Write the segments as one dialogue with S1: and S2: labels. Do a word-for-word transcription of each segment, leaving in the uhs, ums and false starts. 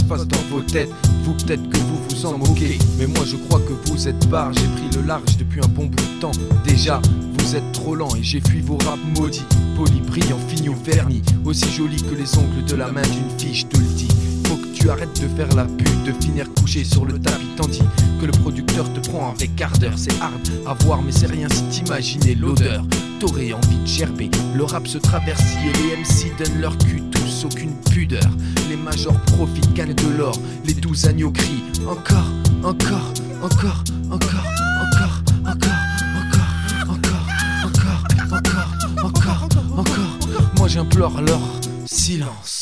S1: fasse dans vos têtes. Vous peut-être que vous vous en moquez, mais moi je crois que vous êtes barre. J'ai pris le large depuis un bon bout de temps déjà. Vous êtes trop lent et j'ai fui vos raps maudits. Poli, brillant, fini au vernis, aussi joli que les ongles de la main d'une fille, je te le dis. Faut que tu arrêtes de faire la pute, de finir couché sur le tapis, tandis que le producteur te prend avec ardeur. C'est hard à voir mais c'est rien si t'imaginais l'odeur. T'aurais envie de gerber, le rap se traverse et les M C donnent leur cul tous, aucune pudeur. Les majors profitent, gagnent de l'or, les douze agneaux crient encore, encore, encore, encore, encore, encore, encore, encore, encore, encore, encore, encore. Moi j'implore leur silence.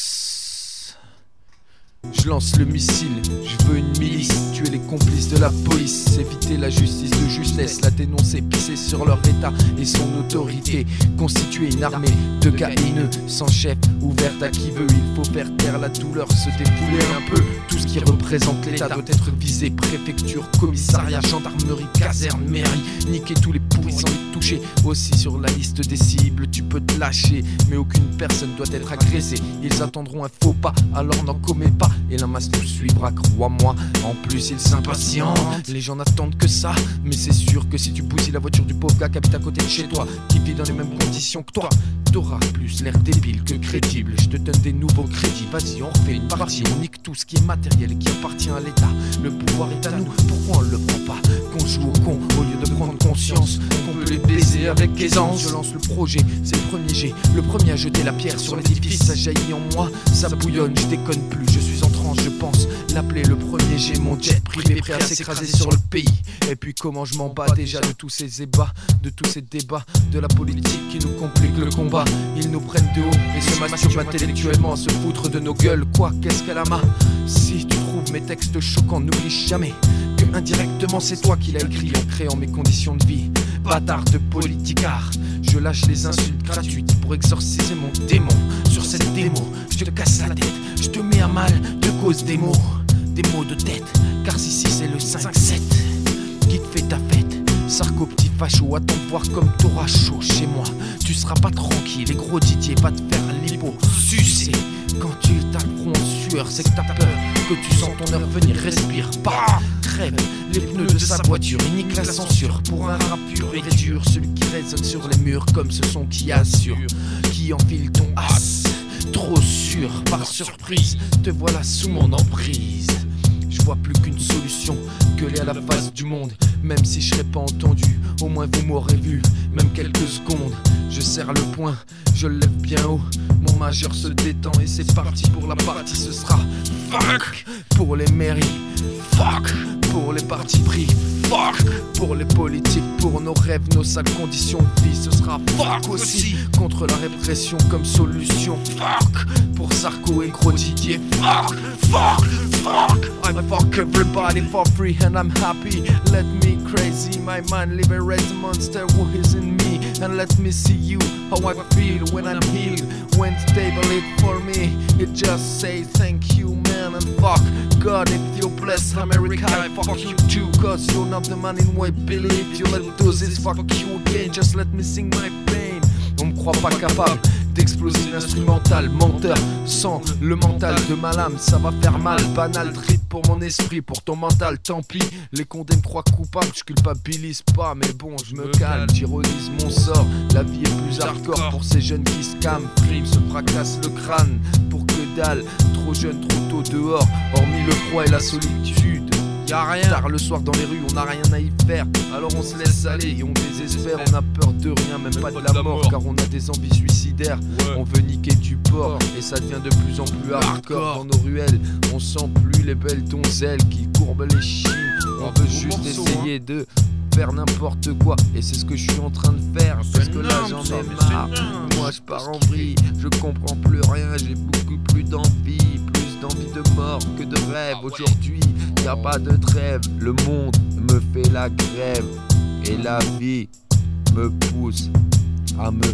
S1: Je lance le missile, je veux une milice, tuer les complices de la police, éviter la justice de justesse, la dénoncer, pisser sur leur état et son autorité, constituer une armée de gars haineux, sans chef, ouverte à qui veut. Il faut faire taire la douleur, se dépouler un peu. Tout ce qui représente l'état doit être visé, préfecture, commissariat, gendarmerie, caserne, mairie. Niquer tous les pourris sans les toucher, aussi sur la liste des cibles, tu peux te lâcher, mais aucune personne doit être agressée. Ils attendront un faux pas, alors n'en commets pas. Et la masse nous suivra, crois-moi. En plus ils s'impatientent, les gens n'attendent que ça. Mais c'est sûr que si tu bousilles la voiture du pauvre gars qui habite à côté de chez toi, qui vit dans les mêmes conditions que toi, t'auras plus l'air débile que crédible. Je te donne des nouveaux crédits, vas-y on refait une partie. On nique tout ce qui est matériel et qui appartient à l'État. Le pouvoir est à nous, pourquoi on le prend pas? Qu'on joue au con au lieu de prendre conscience qu'on peut les baiser avec aisance. Je lance le projet, c'est le premier jet, le premier à jeter la pierre sur l'édifice. Ça jaillit en moi, ça bouillonne, je déconne plus. Je suis en transe, je pense l'appeler le premier jet. Mon jet privé prêt à s'écraser sur le pays. Et puis comment je m'en bats déjà de tous ces ébats, de tous ces débats, de la politique qui nous complique le combat. Ils nous prennent de haut et se masturbent intellectuellement, se foutre de nos gueules. Quoi, qu'est-ce qu'elle a ma? Si tu trouves mes textes choquants, n'oublie jamais que indirectement c'est toi qui l'as écrit en créant mes conditions de vie. Bâtard de politicard, je lâche les insultes gratuites pour exorciser mon démon. Sur cette démo, je te casse la tête, je te mets à mal de cause des mots, des mots de tête. Car si si c'est le cinq sept qui te fait ta fête. Sarko petit facho, attends de voir comme t'auras chaud chez moi. Tu seras pas tranquille, et gros Didier va te faire l'hypo sucer. Quand tu t'as le front en sueur, c'est que t'as peur, que tu sens ton heure venir, respire pas. Crève les pneus de sa voiture, il nique la censure pour un rap pur et dur. Celui qui résonne sur les murs comme ce son qui assure, qui enfile ton as. Trop sûr, par surprise, te voilà sous mon emprise. Je vois plus qu'une solution, gueuler à la face du monde. Même si je serais pas entendu, au moins vous m'aurez vu. Même quelques secondes, je serre le poing, je le lève bien haut. Mon majeur se détend et c'est parti pour la partie. Ce sera fuck pour les mairies, fuck pour les partis pris, fuck pour les politiques, pour nos rêves, nos sales conditions de vie. Ce sera fuck aussi contre la répression comme solution. Fuck pour Sarko et gros Didier. Fuck, fuck, fuck. I fuck everybody for free and I'm happy. Let me crazy, my mind liberate the monster who is in me. And let me see you, how I feel when I'm healed. When the table it for me, it just say thank you man and fuck God if you bless America, I fuck you too. Cause you're not the man in white believe. You let those is fuck you again, just let me sing my pain. On me croit pas capable d'exploser l'instrumental, menteur, sans le mental de ma lame, ça va faire mal, banal, trip pour mon esprit, pour ton mental, tant pis, les condés me croient coupable, je culpabilise pas, mais bon, je me calme, j'ironise mon sort, la vie est plus hardcore pour ces jeunes qui scamment, prime, se fracassent le crâne, pour que dalle, trop jeune, trop tôt dehors, hormis le froid et la solitude. Y'a rien, tard le soir dans les rues, on n'a rien à y faire. Alors on se laisse aller et on désespère. On a peur de rien, même pas de la mort, car on a des envies suicidaires. On veut niquer du porc et ça devient de plus en plus hardcore. Dans nos ruelles, on sent plus les belles donzelles qui courbent les chines. On veut juste essayer de faire n'importe quoi et c'est ce que je suis en train de faire. Parce que là j'en ai marre. Moi je pars en vrille, je comprends plus rien. J'ai beaucoup plus d'envie, plus d'envie de mort que de rêve. Aujourd'hui y a pas de trêve, le monde me fait la grève et la vie me pousse à me,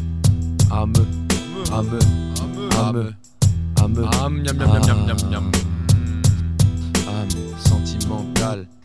S1: à me, à me, à me, à me, âme sentimentale.